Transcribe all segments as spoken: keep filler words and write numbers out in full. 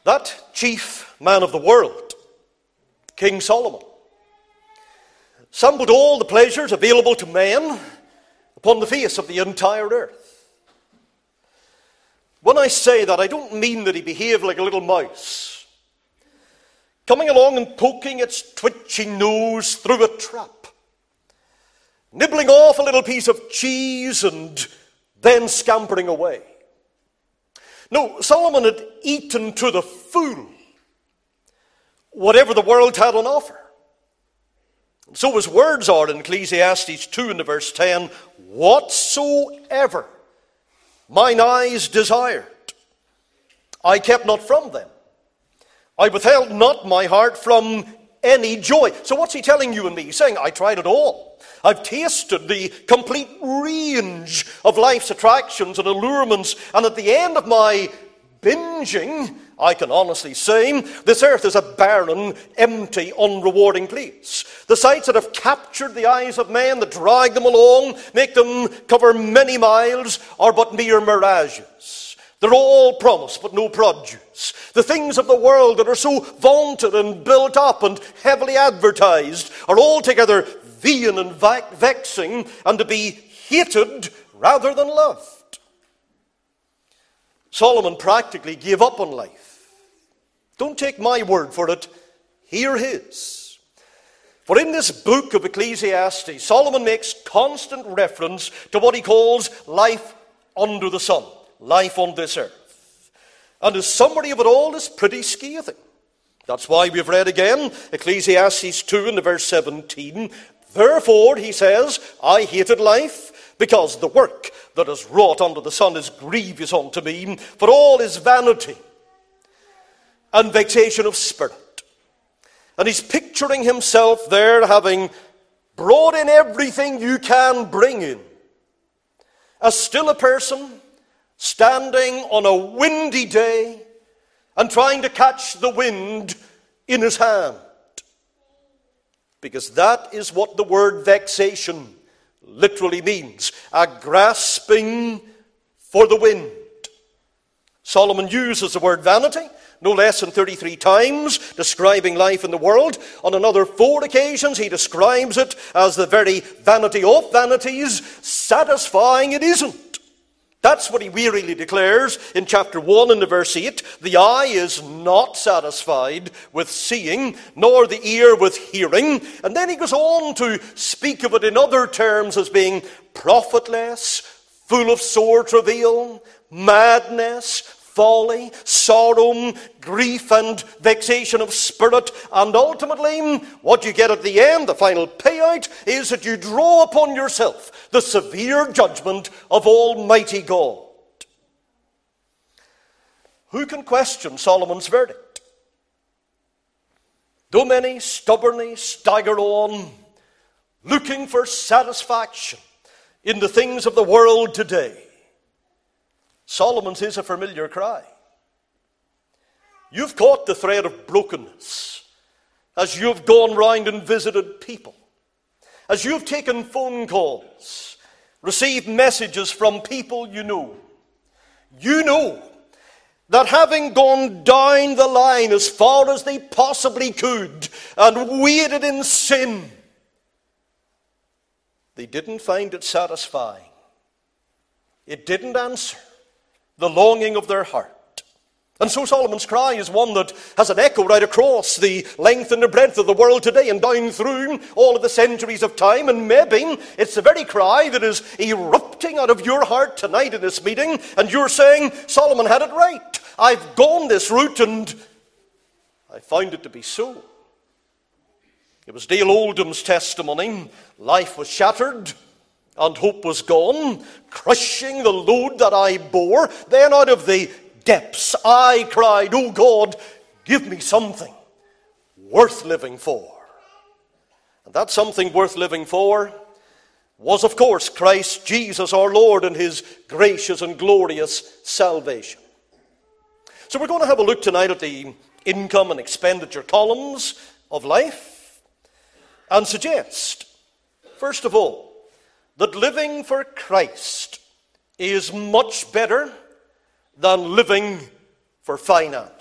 That chief man of the world, King Solomon, sampled all the pleasures available to man upon the face of the entire earth. When I say that, I don't mean that he behaved like a little mouse, coming along and poking its twitching nose through a trap, nibbling off a little piece of cheese and then scampering away. No, Solomon had eaten to the full whatever the world had on offer. And so his words are in Ecclesiastes two in the verse ten, whatsoever mine eyes desired, I kept not from them. I withheld not my heart from any joy. So what's he telling you and me? He's saying, I tried it all. I've tasted the complete range of life's attractions and allurements, and at the end of my binging, I can honestly say, this earth is a barren, empty, unrewarding place. The sights that have captured the eyes of men, that drag them along, make them cover many miles, are but mere mirages. They're all promise, but no produce. The things of the world that are so vaunted and built up and heavily advertised are altogether vain and vexing, and to be hated rather than loved. Solomon practically gave up on life. Don't take my word for it. Hear his. For in this book of Ecclesiastes, Solomon makes constant reference to what he calls life under the sun, life on this earth. And his summary of it all is pretty scathing. That's why we've read again Ecclesiastes two in the verse seventeen. Therefore, he says, I hated life, because the work that is wrought under the sun is grievous unto me, for all is vanity and vexation of spirit. And he's picturing himself there having brought in everything you can bring in, as still a person standing on a windy day and trying to catch the wind in his hand. Because that is what the word vexation literally means, a grasping for the wind. Solomon uses the word vanity no less than thirty-three times, describing life in the world. On another four occasions, he describes it as the very vanity of vanities, satisfying it isn't. That's what he wearily declares in chapter one and the verse eight. The eye is not satisfied with seeing, nor the ear with hearing. And then he goes on to speak of it in other terms as being profitless, full of sore travail, madness, folly, sorrow, grief, and vexation of spirit. And ultimately, what you get at the end, the final payout, is that you draw upon yourself the severe judgment of Almighty God. Who can question Solomon's verdict? Though many stubbornly stagger on, looking for satisfaction in the things of the world today, Solomon's is a familiar cry. You've caught the thread of brokenness as you've gone round and visited people, as you've taken phone calls, received messages from people you know. You know that having gone down the line as far as they possibly could and waded in sin, they didn't find it satisfying. It didn't answer the longing of their heart. And so Solomon's cry is one that has an echo right across the length and the breadth of the world today and down through all of the centuries of time. And maybe it's the very cry that is erupting out of your heart tonight in this meeting, and you're saying, Solomon had it right. I've gone this route and I found it to be so. It was Dale Oldham's testimony. Life was shattered and hope was gone, crushing the load that I bore. Then out of the depths I cried, oh God, give me something worth living for. And that something worth living for was, of course, Christ Jesus our Lord and his gracious and glorious salvation. So we're going to have a look tonight at the income and expenditure columns of life and suggest, first of all, that living for Christ is much better than living for finance.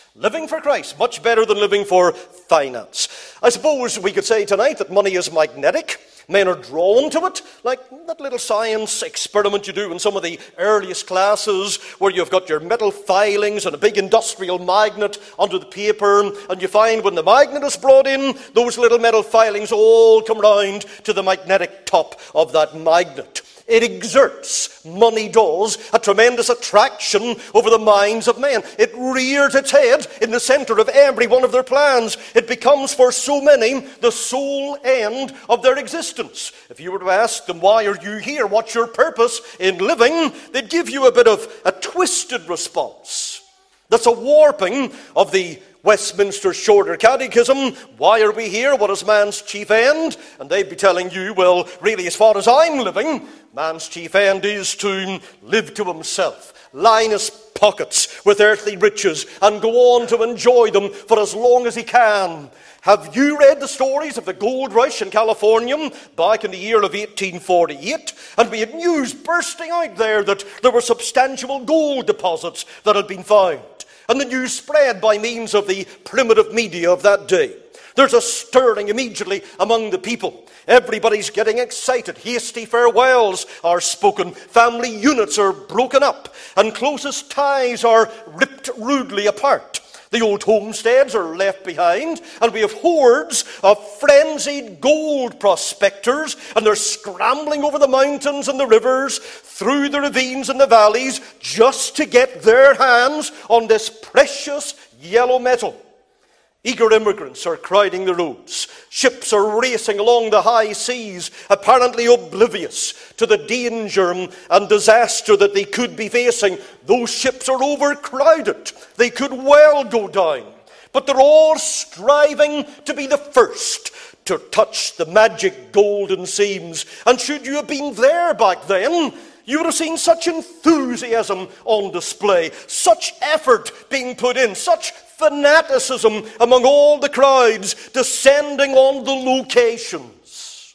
Living for Christ, much better than living for finance. I suppose we could say tonight that money is magnetic. Men are drawn to it, like that little science experiment you do in some of the earliest classes where you've got your metal filings and a big industrial magnet under the paper, and you find when the magnet is brought in, those little metal filings all come round to the magnetic top of that magnet. It exerts, money does, a tremendous attraction over the minds of men. It rears its head in the center of every one of their plans. It becomes for so many the sole end of their existence. If you were to ask them, why are you here? What's your purpose in living? They'd give you a bit of a twisted response. That's a warping of the Westminster Shorter Catechism. Why are we here? What is man's chief end? And they'd be telling you, well, really, as far as I'm living, man's chief end is to live to himself, line his pockets with earthly riches, and go on to enjoy them for as long as he can. Have you read the stories of the gold rush in California back in the year of eighteen forty-eight? And we had news bursting out there that there were substantial gold deposits that had been found. And the news spread by means of the primitive media of that day. There's a stirring immediately among the people. Everybody's getting excited. Hasty farewells are spoken. Family units are broken up. And closest ties are ripped rudely apart. The old homesteads are left behind, and we have hordes of frenzied gold prospectors, and they're scrambling over the mountains and the rivers, through the ravines and the valleys, just to get their hands on this precious yellow metal. Eager immigrants are crowding the roads. Ships are racing along the high seas, apparently oblivious to the danger and disaster that they could be facing. Those ships are overcrowded. They could well go down. But they're all striving to be the first to touch the magic golden seams. And should you have been there back then, you would have seen such enthusiasm on display, such effort being put in, such fanaticism among all the crowds descending on the locations.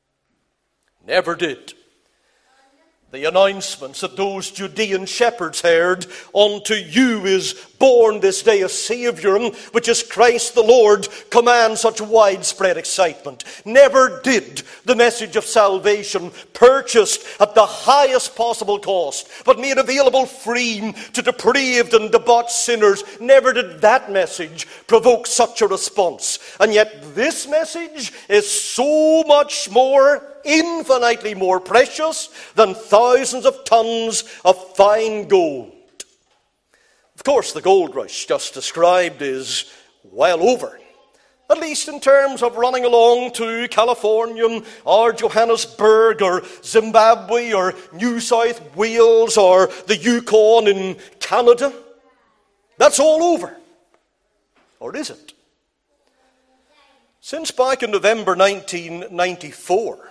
Never did the announcements that those Judean shepherds heard, unto you is born this day a Savior, which is Christ the Lord, command such widespread excitement. Never did the message of salvation, purchased at the highest possible cost, but made available free to depraved and debauched sinners, never did that message provoke such a response. And yet this message is so much more, infinitely more precious than thousands of tons of fine gold. Of course, the gold rush just described is well over, at least in terms of running along to California or Johannesburg or Zimbabwe or New South Wales or the Yukon in Canada. That's all over. Or is it? Since back in November nineteen ninety-four,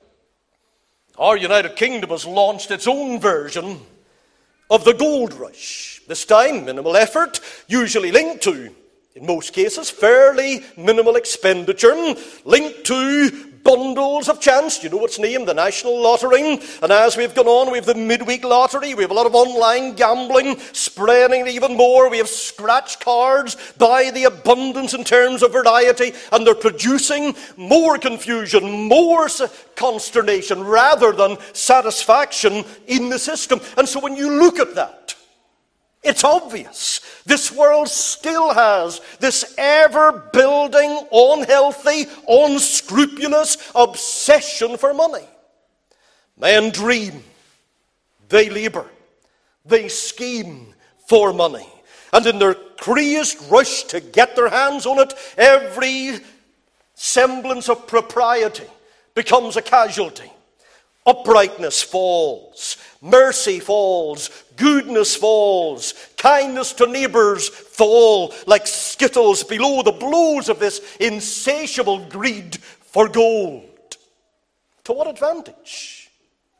our United Kingdom has launched its own version of the gold rush. This time, minimal effort, usually linked to, in most cases, fairly minimal expenditure, linked to bundles of chance. You know what's named the National Lottery. And as we've gone on, we have the midweek lottery. We have a lot of online gambling, spreading it even more. We have scratch cards by the abundance in terms of variety. And they're producing more confusion, more consternation, rather than satisfaction in the system. And so when you look at that, it's obvious. This world still has this ever-building, unhealthy, unscrupulous obsession for money. Men dream, they labor, they scheme for money. And in their crazed rush to get their hands on it, every semblance of propriety becomes a casualty. Uprightness falls, mercy falls, goodness falls, kindness to neighbors fall like skittles below the blows of this insatiable greed for gold. To what advantage?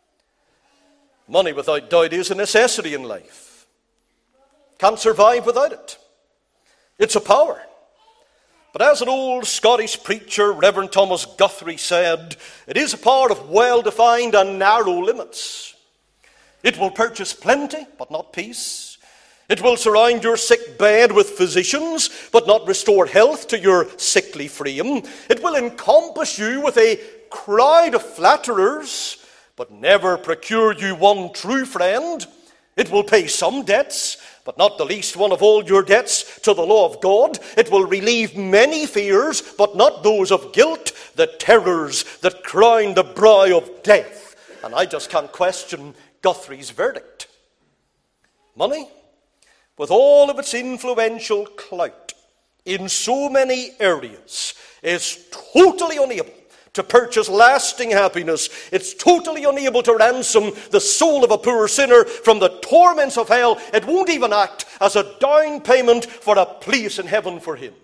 Money, without doubt, is a necessity in life. Can't survive without it. It's a power. But as an old Scottish preacher, Reverend Thomas Guthrie, said, it is a power of well-defined and narrow limits. It will purchase plenty, but not peace. It will surround your sick bed with physicians, but not restore health to your sickly frame. It will encompass you with a crowd of flatterers, but never procure you one true friend. It will pay some debts, but not the least one of all your debts, to the law of God. It will relieve many fears, but not those of guilt, the terrors that crown the brow of death. And I just can't question Guthrie's verdict. Money, with all of its influential clout in so many areas, is totally unable to purchase lasting happiness. It's totally unable to ransom the soul of a poor sinner from the torments of hell. It won't even act as a down payment for a place in heaven for him.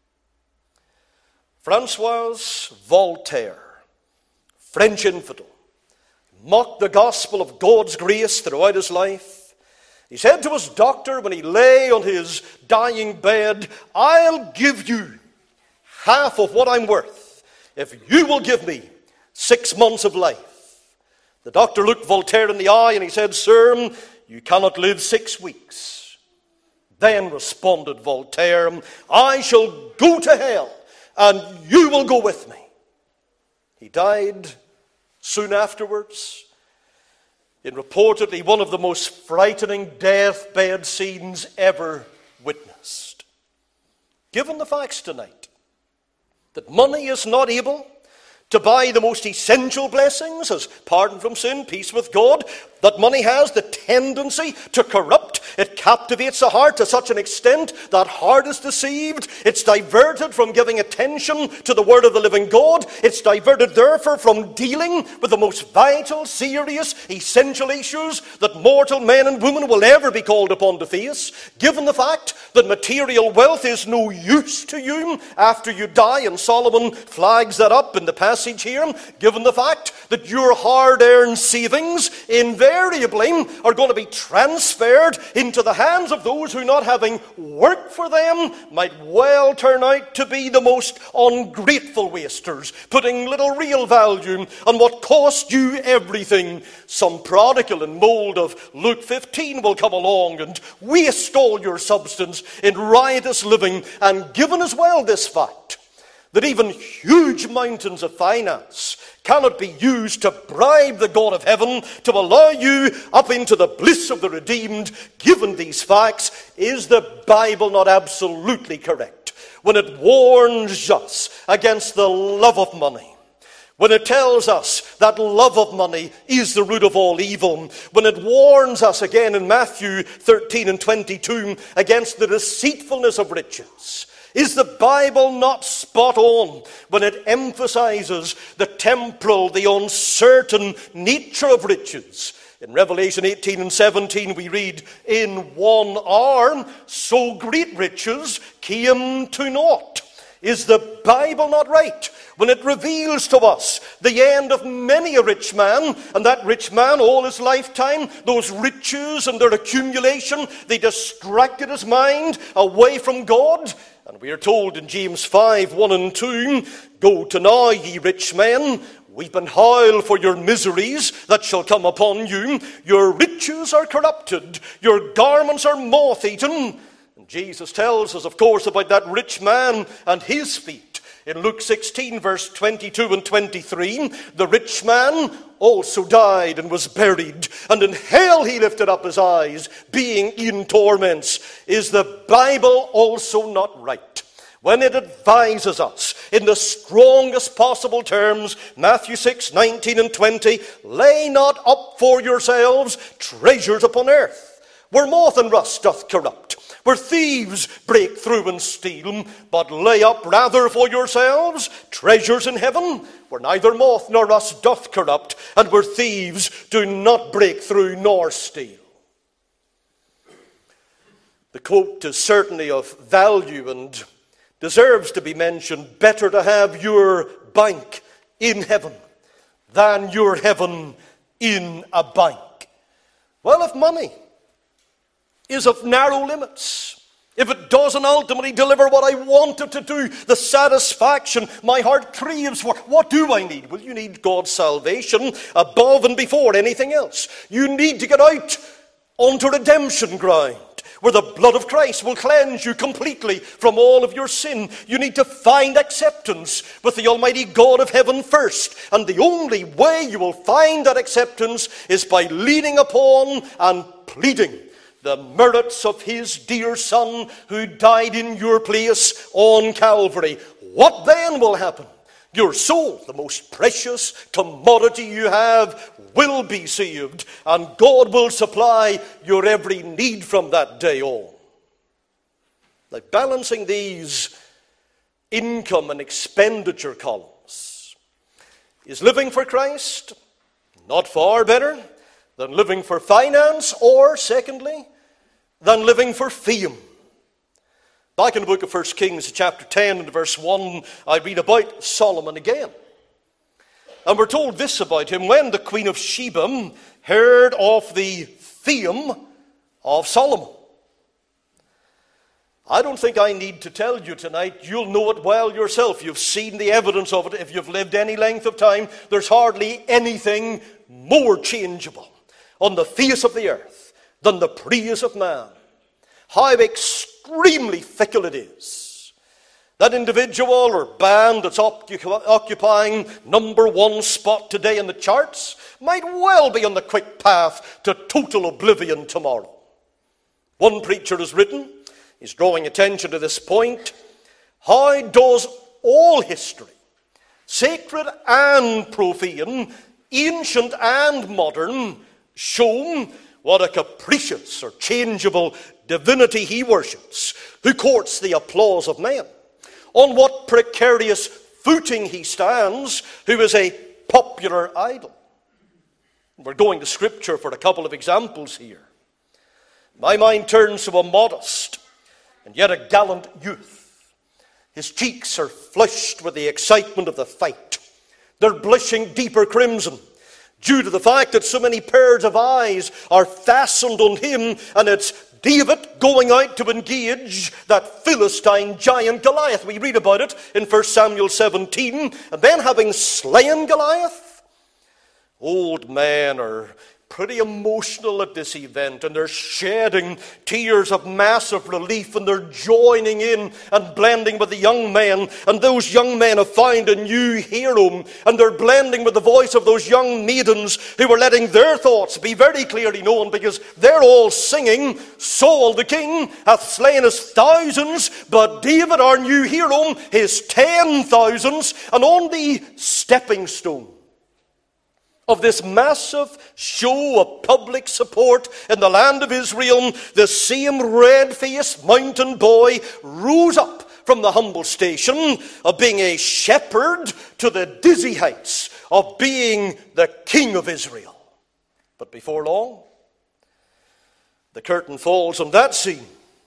Francois Voltaire, French infidel, mocked the gospel of God's grace throughout his life. He said to his doctor when he lay on his dying bed, "I'll give you half of what I'm worth if you will give me six months of life." The doctor looked Voltaire in the eye and he said, "Sir, you cannot live six weeks." Then responded Voltaire, "I shall go to hell and you will go with me." He died soon afterwards in reportedly one of the most frightening deathbed scenes ever witnessed. Given the facts tonight that money is not able to buy the most essential blessings as pardon from sin, peace with God, that money has the tendency to corrupt. It captivates the heart to such an extent that heart is deceived. It's diverted from giving attention to the word of the living God. It's diverted, therefore, from dealing with the most vital, serious, essential issues that mortal men and women will ever be called upon to face. Given the fact that material wealth is no use to you after you die, and Solomon flags that up in the passage here, given the fact that your hard-earned savings invariably are going to be transferred into the hands of those who, not having worked for them, might well turn out to be the most ungrateful wasters, putting little real value on what cost you everything. Some prodigal in mold of Luke fifteen will come along and waste all your substance in riotous living. And given as well this fact that even huge mountains of finance cannot be used to bribe the God of heaven to allow you up into the bliss of the redeemed, given these facts, is the Bible not absolutely correct when it warns us against the love of money? When it tells us that love of money is the root of all evil, when it warns us again in Matthew thirteen and twenty-two against the deceitfulness of riches, is the Bible not spot on when it emphasizes the temporal, the uncertain nature of riches? In Revelation eighteen and seventeen we read, "In one hour so great riches came to naught." Is the Bible not right when it reveals to us the end of many a rich man, and that rich man all his lifetime, those riches and their accumulation, they distracted his mind away from God? And we are told in James five, one and two, "Go to now, ye rich men, weep and howl for your miseries that shall come upon you. Your riches are corrupted, your garments are moth-eaten." And Jesus tells us, of course, about that rich man and his feet. In Luke sixteen, verse twenty-two and twenty-three, "The rich man also died and was buried, and in hell he lifted up his eyes, being in torments." Is the Bible also not right when it advises us in the strongest possible terms, Matthew six, nineteen and twenty, "Lay not up for yourselves treasures upon earth, where moth and rust doth corrupt, where thieves break through and steal, but lay up rather for yourselves treasures in heaven, where neither moth nor rust doth corrupt, and where thieves do not break through nor steal." The quote is certainly of value and deserves to be mentioned. Better to have your bank in heaven than your heaven in a bank. Well, if money is of narrow limits, if it doesn't ultimately deliver what I want it to do, the satisfaction my heart craves for, what do I need? Well, you need God's salvation above and before anything else. You need to get out onto redemption ground, where the blood of Christ will cleanse you completely from all of your sin. You need to find acceptance with the Almighty God of heaven first. And the only way you will find that acceptance is by leaning upon and pleading the merits of his dear Son who died in your place on Calvary. What then will happen? Your soul, the most precious commodity you have, will be saved, and God will supply your every need from that day on. Now, balancing these income and expenditure columns, is living for Christ not far better than living for finance, or, secondly, than living for fame? Back in the book of First Kings, chapter ten, and verse one, I read about Solomon again. And we're told this about him: when the Queen of Sheba heard of the fame of Solomon. I don't think I need to tell you tonight. You'll know it well yourself. You've seen the evidence of it if you've lived any length of time. There's hardly anything more changeable on the face of the earth than the praise of man. How extremely fickle it is. That individual or band that's occupying number one spot today in the charts might well be on the quick path to total oblivion tomorrow. One preacher has written, he's drawing attention to this point: how does all history, sacred and profane, ancient and modern, show what a capricious or changeable divinity he worships, who courts the applause of men? On what precarious footing he stands, who is a popular idol? We're going to Scripture for a couple of examples here. My mind turns to a modest and yet a gallant youth. His cheeks are flushed with the excitement of the fight. They're blushing deeper crimson, due to the fact that so many pairs of eyes are fastened on him, and it's David going out to engage that Philistine giant Goliath. We read about it in First Samuel seventeen. And then, having slain Goliath, old men are pretty emotional at this event, and they're shedding tears of massive relief, and they're joining in and blending with the young men. And those young men have found a new hero, and they're blending with the voice of those young maidens who are letting their thoughts be very clearly known, because they're all singing, Saul the king hath slain his thousands, but David our new hero his ten thousands. And on the stepping stone of this massive show of public support in the land of Israel, the same red-faced mountain boy rose up from the humble station of being a shepherd to the dizzy heights of being the king of Israel. But before long, the curtain falls on that scene,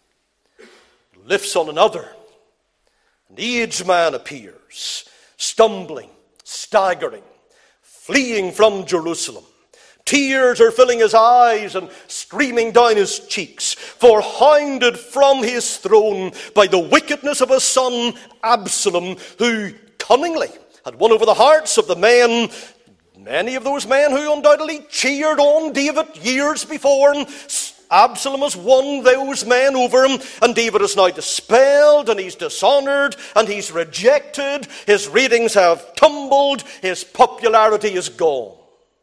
lifts on another. An aged man appears, stumbling, staggering, fleeing from Jerusalem. Tears are filling his eyes and streaming down his cheeks, for hounded from his throne by the wickedness of his son Absalom, who cunningly had won over the hearts of the men, many of those men who undoubtedly cheered on David years before. Absalom has won those men over him, and David is now dispelled, and he's dishonored, and he's rejected. His ratings have tumbled. His popularity is gone.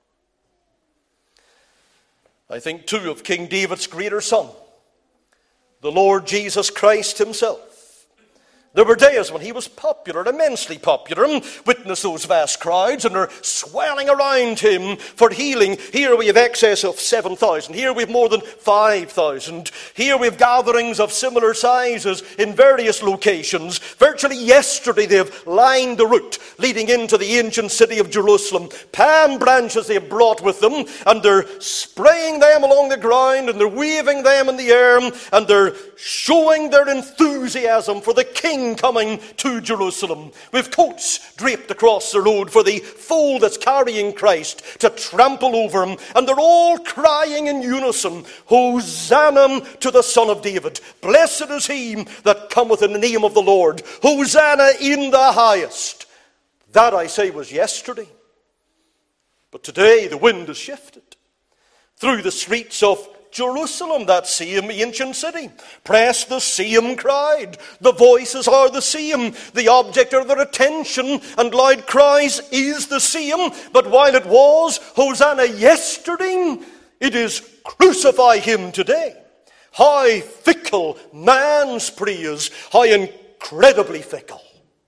I think, too, of King David's greater son, the Lord Jesus Christ himself. There were days when he was popular, immensely popular. Witness those vast crowds, and they're swelling around him for healing. Here we have excess of seven thousand. Here we have more than five thousand. Here we have gatherings of similar sizes in various locations. Virtually yesterday they have lined the route leading into the ancient city of Jerusalem. Palm branches they have brought with them, and they're spraying them along the ground, and they're waving them in the air, and they're showing their enthusiasm for the King coming to Jerusalem. With coats draped across the road for the foal that's carrying Christ to trample over him, and they're all crying in unison, Hosanna to the Son of David. Blessed is he that cometh in the name of the Lord. Hosanna in the highest. That, I say, was yesterday. But today the wind has shifted. Through the streets of Jerusalem, that same ancient city. Press the same crowd. The voices are the same. The object of their attention and loud cries is the same. But while it was Hosanna yesterday, it is crucify him today. How fickle man's praise, how incredibly fickle.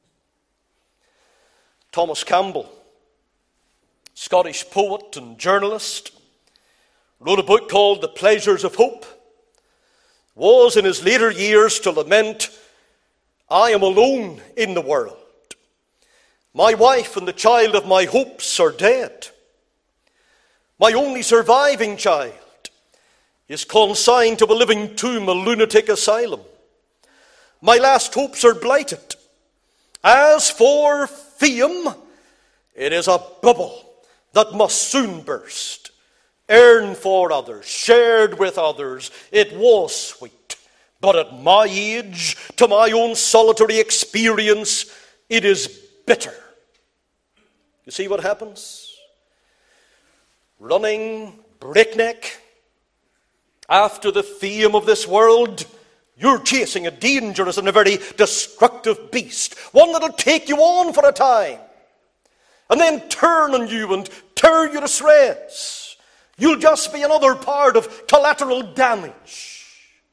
Thomas Campbell, Scottish poet and journalist, wrote a book called The Pleasures of Hope. Was in his later years to lament, I am alone in the world. My wife and the child of my hopes are dead. My only surviving child is consigned to a living tomb, a lunatic asylum. My last hopes are blighted. As for fame, it is a bubble that must soon burst. Earned for others, shared with others, it was sweet. But at my age, to my own solitary experience, it is bitter. You see what happens? Running breakneck after the fame of this world, you're chasing a dangerous and a very destructive beast, one that'll take you on for a time, and then turn on you and tear you to shreds. You'll just be another part of collateral damage.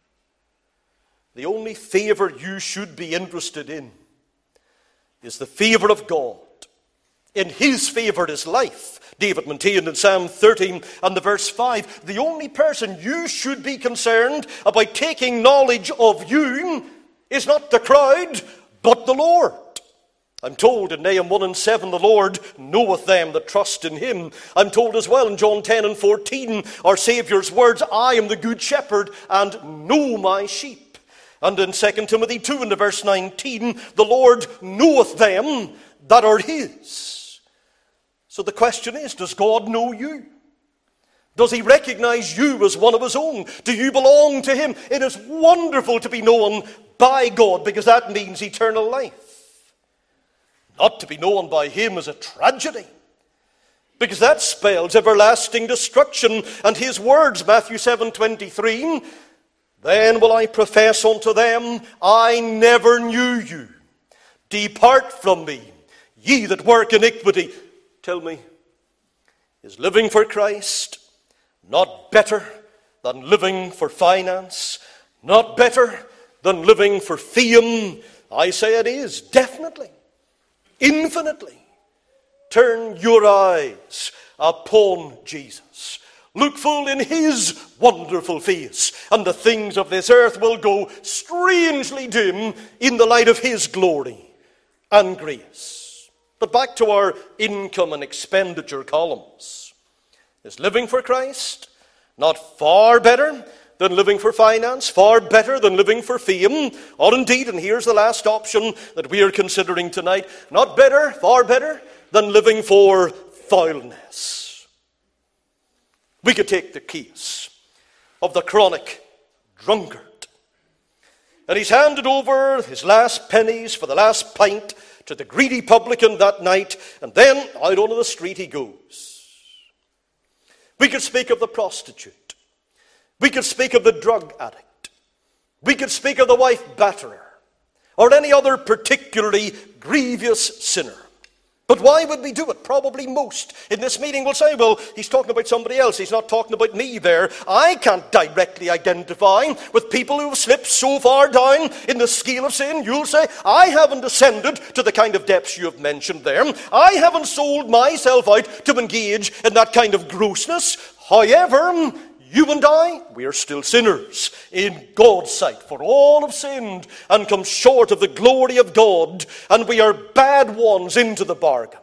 The only favor you should be interested in is the favor of God. In his favor is life. David maintained in Psalm thirteen and the verse five, the only person you should be concerned about taking knowledge of you is not the crowd, but the Lord. I'm told in Nahum one and seven, the Lord knoweth them that trust in him. I'm told as well in John ten and fourteen, our Saviour's words, I am the good shepherd and know my sheep. And in Second Timothy two and the verse nineteen, the Lord knoweth them that are his. So the question is, does God know you? Does he recognize you as one of his own? Do you belong to him? It is wonderful to be known by God, because that means eternal life. Not to be known by him is a tragedy, because that spells everlasting destruction. And his words, Matthew seven twenty-three, then will I profess unto them, I never knew you. Depart from me, ye that work iniquity. Tell me, is living for Christ not better than living for finance? Not better than living for fame? I say it is, definitely. Infinitely. Turn your eyes upon Jesus. Look full in his wonderful face, and the things of this earth will go strangely dim in the light of his glory and grace. But back to our income and expenditure columns. Is living for Christ not far better than living for finance, far better than living for fame? Or indeed, and here's the last option that we are considering tonight, not better, far better than living for foulness. We could take the case of the chronic drunkard. And he's handed over his last pennies for the last pint to the greedy publican that night, and then out onto the street he goes. We could speak of the prostitute. We could speak of the drug addict. We could speak of the wife batterer, or any other particularly grievous sinner. But why would we do it? Probably most in this meeting will say, well, he's talking about somebody else. He's not talking about me there. I can't directly identify with people who have slipped so far down in the scale of sin. You'll say, I haven't descended to the kind of depths you have mentioned there. I haven't sold myself out to engage in that kind of grossness. However, you and I, we are still sinners in God's sight, for all have sinned and come short of the glory of God, and we are bad ones into the bargain.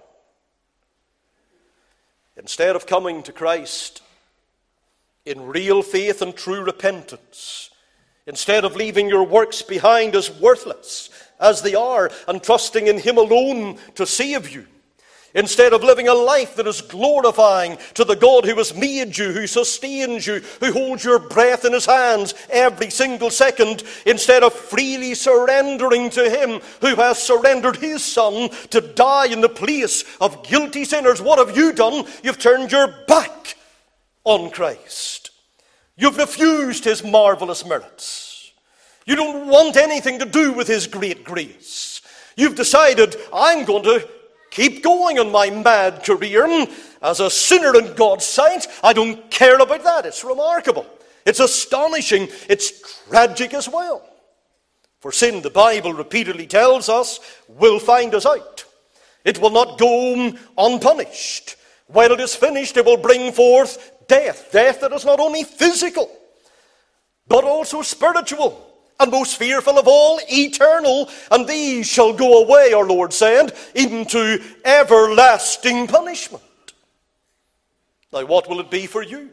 Instead of coming to Christ in real faith and true repentance, instead of leaving your works behind as worthless as they are and trusting in him alone to save you, instead of living a life that is glorifying to the God who has made you, who sustains you, who holds your breath in his hands every single second, instead of freely surrendering to him who has surrendered his son to die in the place of guilty sinners, what have you done? You've turned your back on Christ. You've refused his marvelous merits. You don't want anything to do with his great grace. You've decided, I'm going to keep going on my mad career as a sinner in God's sight. I don't care about that. It's remarkable. It's astonishing. It's tragic as well. For sin, the Bible repeatedly tells us, will find us out. It will not go unpunished. When it is finished, it will bring forth death. Death that is not only physical, but also spiritual. And most fearful of all, eternal. And these shall go away, our Lord said, into everlasting punishment. Now, what will it be for you?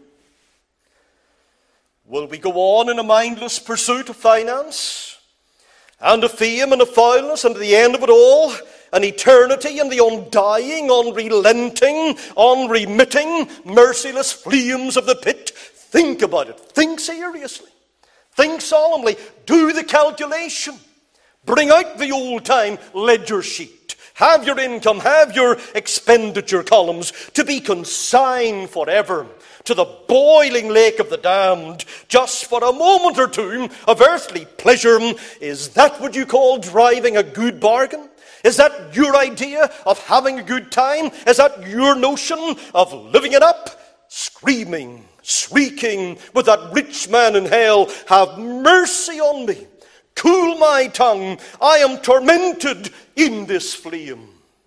Will we go on in a mindless pursuit of finance, and of fame, and of foulness, and at the end of it all, an eternity in the undying, unrelenting, unremitting, merciless flames of the pit? Think about it. Think seriously. Think solemnly. Do the calculation. Bring out the old-time ledger sheet. Have your income, have your expenditure columns to be consigned forever to the boiling lake of the damned, just for a moment or two of earthly pleasure. Is that what you call driving a good bargain? Is that your idea of having a good time? Is that your notion of living it up? Screaming, shrieking with that rich man in hell, have mercy on me. Cool my tongue. I am tormented in this flame.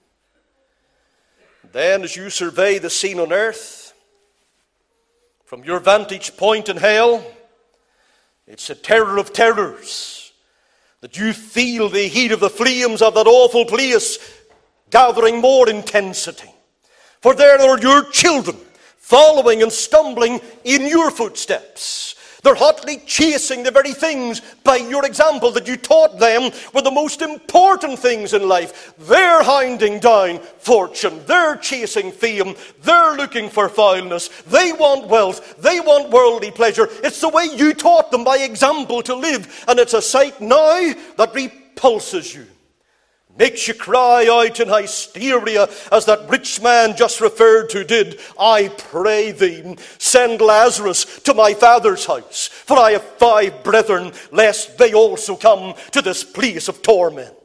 Then as you survey the scene on earth, from your vantage point in hell, it's a terror of terrors that you feel the heat of the flames of that awful place gathering more intensity. For there are your children following and stumbling in your footsteps. They're hotly chasing the very things by your example that you taught them were the most important things in life. They're hounding down fortune. They're chasing fame. They're looking for foulness. They want wealth. They want worldly pleasure. It's the way you taught them by example to live. And it's a sight now that repulses you. Makes you cry out in hysteria as that rich man just referred to did. I pray thee, send Lazarus to my father's house, for I have five brethren, lest they also come to this place of torment.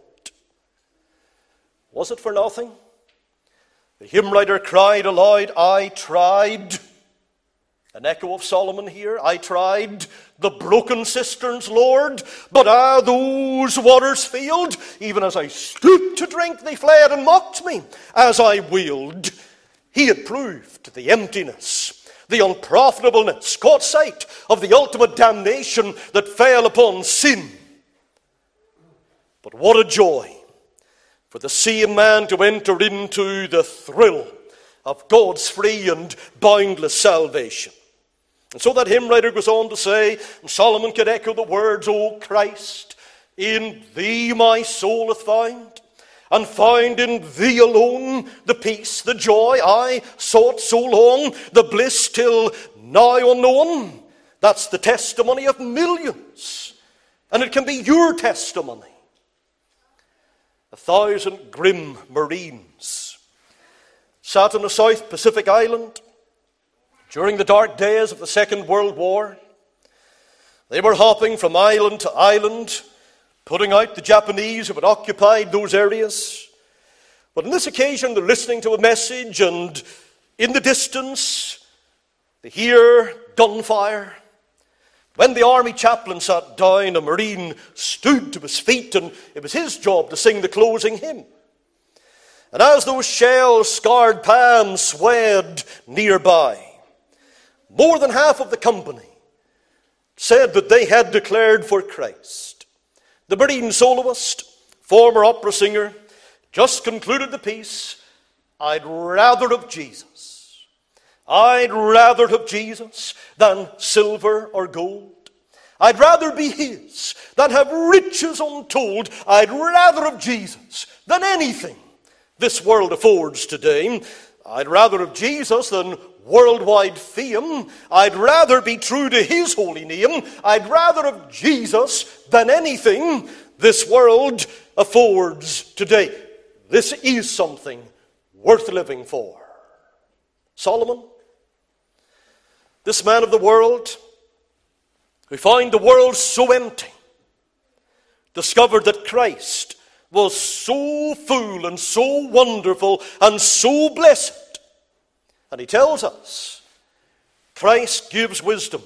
Was it for nothing? The hymn writer cried aloud, I tried. An echo of Solomon here. I tried the broken cisterns, Lord, but ah, those waters failed. Even as I stooped to drink, they fled and mocked me as I wailed. He had proved the emptiness, the unprofitableness, caught sight of the ultimate damnation that fell upon sin. But what a joy for the same man to enter into the thrill of God's free and boundless salvation. And so that hymn writer goes on to say, and Solomon could echo the words, O Christ, in thee my soul hath found, and found in thee alone the peace, the joy I sought so long, the bliss till now unknown. That's the testimony of millions, and it can be your testimony. A thousand grim Marines sat on a South Pacific island during the dark days of the Second World War. They were hopping from island to island, putting out the Japanese who had occupied those areas. But on this occasion, they're listening to a message, and in the distance, they hear gunfire. When the army chaplain sat down, a Marine stood to his feet, and it was his job to sing the closing hymn. And as those shell-scarred palms swayed nearby, more than half of the company said that they had declared for Christ. The Marine soloist, former opera singer, just concluded the piece, I'd rather have Jesus. I'd rather have Jesus than silver or gold. I'd rather be his than have riches untold. I'd rather have Jesus than anything this world affords today. I'd rather have Jesus than worldwide fame. I'd rather be true to his holy name. I'd rather have Jesus than anything this world affords today. This is something worth living for. Solomon, this man of the world, who found the world so empty, discovered that Christ was so full and so wonderful and so blessed. And he tells us, Christ gives wisdom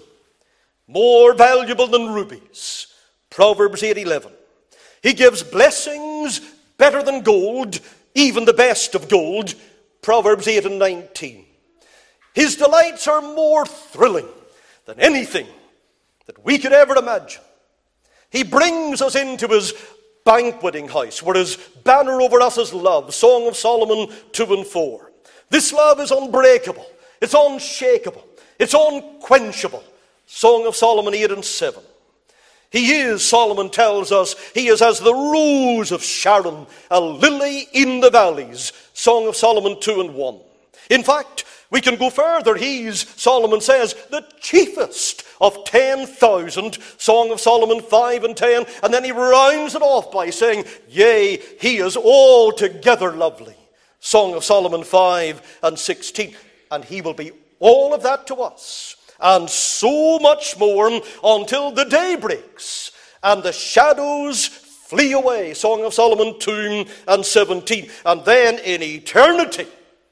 more valuable than rubies. Proverbs eight eleven. He gives blessings better than gold, even the best of gold. Proverbs eight and nineteen. His delights are more thrilling than anything that we could ever imagine. He brings us into his banqueting house, where his banner over us is love. Song of Solomon two and four. This love is unbreakable. It's unshakable. It's unquenchable. Song of Solomon eight and seven. He is, Solomon tells us, he is as the rose of Sharon, a lily in the valleys. Song of Solomon two and one. In fact, we can go further. He's, Solomon says, the chiefest of ten thousand. Song of Solomon five and ten. And then he rounds it off by saying, yea, he is altogether lovely. Song of Solomon five and sixteen. And he will be all of that to us, and so much more, until the day breaks and the shadows flee away. Song of Solomon two and seventeen. And then in eternity,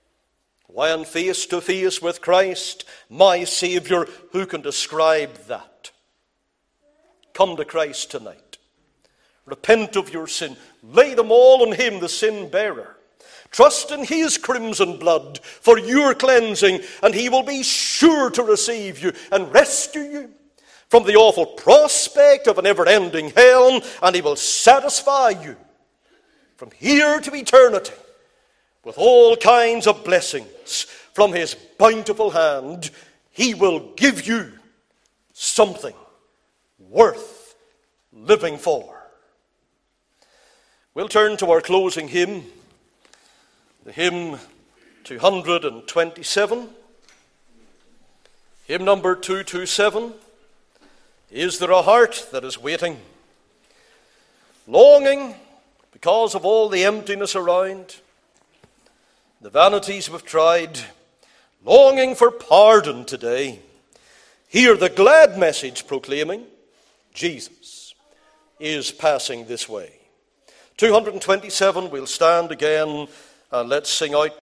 when face to face with Christ, my Savior, who can describe that? Come to Christ tonight. Repent of your sin. Lay them all on him, the sin bearer. Trust in his crimson blood for your cleansing, and he will be sure to receive you and rescue you from the awful prospect of an ever-ending hell, and he will satisfy you from here to eternity with all kinds of blessings from his bountiful hand. He will give you something worth living for. We'll turn to our closing hymn, the hymn two twenty-seven. Hymn number two twenty-seven. Is there a heart that is waiting, longing because of all the emptiness around, the vanities we've tried, longing for pardon today? Hear the glad message proclaiming, Jesus is passing this way. two twenty-seven, we'll stand again and let's sing out.